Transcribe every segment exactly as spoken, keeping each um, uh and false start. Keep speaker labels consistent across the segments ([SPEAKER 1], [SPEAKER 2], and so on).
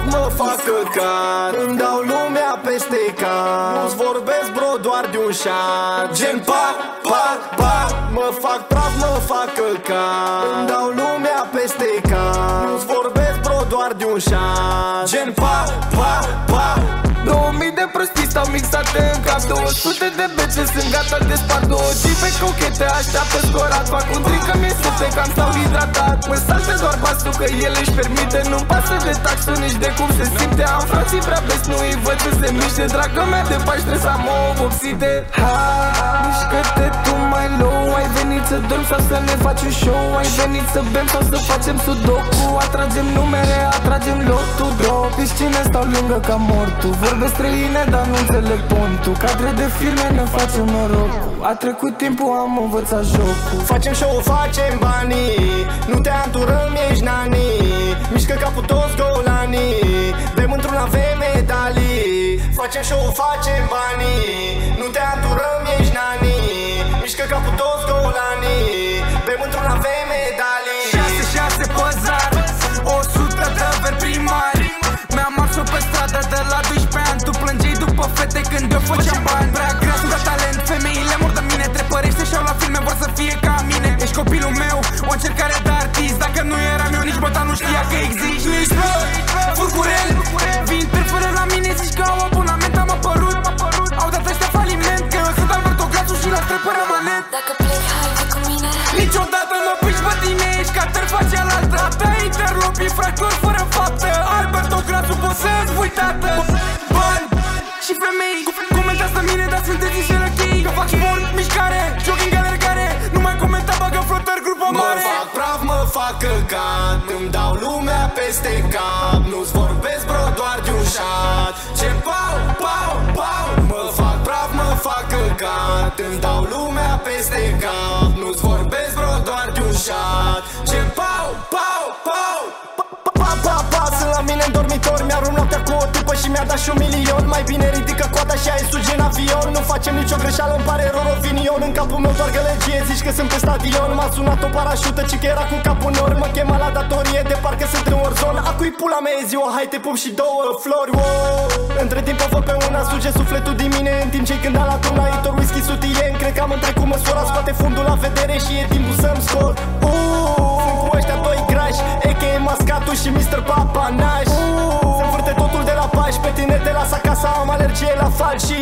[SPEAKER 1] mă fac căcat. Îmi dau lumea peste cap. Nu-ți vorbesc bro doar de un șat. Gen pa, pa, pa. Mă fac praf, mă fac căcat. Îmi dau lumea peste cap. Nu-ți vorbesc bro doar de un șat. Gen pa, pa, pa.
[SPEAKER 2] Două mii de prostii stau mixate în cap. Două sute de bece sunt gata de spart. Două tipe cochete așteaptă scorat. Fac un drink că mi-e sete, cam stau hidratat. Mă salte doar pasul că el își permite. Nu-mi pasă de taxă, nici de cum se simte. Am frații prea best, nu îi văd ce se miște. Dragă mea de pași trebuie să am o vopsite. Ha, mișcă-te tu mai low. Ai venit să dormi sau să ne faci un show? Ai venit să bem sau să facem sudoku? Atragem numere, atragem lotul. Două piscine stau lângă ca mortul. Vorbesc străine, dar nu înțeleg pontul. Cadre de filme ne facem norocul. A trecut timpul, am învățat jocul.
[SPEAKER 1] Facem show, facem banii. Nu te anturăm, ești nani. Mișcă capul toți golanii. Bem într-un avem medalii. Facem show, facem banii. Nu te anturăm, ești nani. Mișcă capul toți golanii. Bem într-un avem medalii.
[SPEAKER 2] Șase, șase păzar, o sută de veri primari. Mi-am ars-o pe stradă de la doisprezece ani. Tu plângeai după fete când eu făceam bani. Prea gras de talent, femeile mor de mine. Trepărește și-au la filme, vor să fie ca mine. Ești copilul meu, o încercare de artist. Dacă nu eram eu, nici băta nu știa că existi. Nici bă, furcurel, vin perfără la mine. Zici că au abonament, am apărut. Au dat ăștia faliment, că eu sunt Alberto Grațu și la trepă rămânet.
[SPEAKER 3] Dacă plec, hai de cu mine.
[SPEAKER 2] Niciodată nu pici pe tine, ești ca tărfa cealaltă. Ta interlopi, fractur fără faptă. Alberto Grațu, poți să-ți pui tată. Bani și femei, comentați de mine, dar sunteți niște răchei. Că fac sport, mișcare, jogging, alergare. Nu mai comenta, bagă flotări, grupă mare.
[SPEAKER 1] Mă fac praf, mă fac căcat. Îmi dau lumea peste cap. Nu-ți vorbesc bro doar de un șat. Ce pau, pau, pau. Mă fac praf, mă fac căcat. Îmi dau lumea peste cap. Nu-ți vorbesc bro doar de un șat. Ce pau, pau, pau. Pa, pa, pa, sunt la mine în dormitor. Mi-a rupt noaptea cu o tipă și mi-a dat și un milion. Mai bine ridică coada și ai suge în avion. Nu facem nicio greșeală, îmi pare rău, Rovinion. În capul meu doar gălăgie, zici că sunt pe stadion. M-a sunat o parașută, ci că era cu capul nor. Mă chema la datorie, de parcă sunt în Warzone. Acui pula mea e ziua, hai te pup și două flori, wow. Între timp o văd pe una, suge sufletul din mine. În timp ce-i când la tunaitor, whisky sutien. Cred că am întrecut măsura, scoate fundul la vedere și e timpul să-mi scot. Uuu, sunt cu ăștia doi grași, a k a. Mascatul și mister Papanaș. Se învârte totul de la pași. Pe tine te las acasă, am alergie la fal și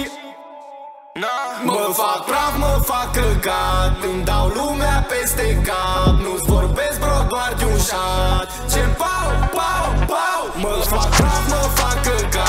[SPEAKER 1] mă fac praf, mă fac căcat. Îmi dau lumea peste cap. Nu-ți vorbesc bro doar de un șat. Ce pau, pau, pau. Mă fac praf, mă fac căcat.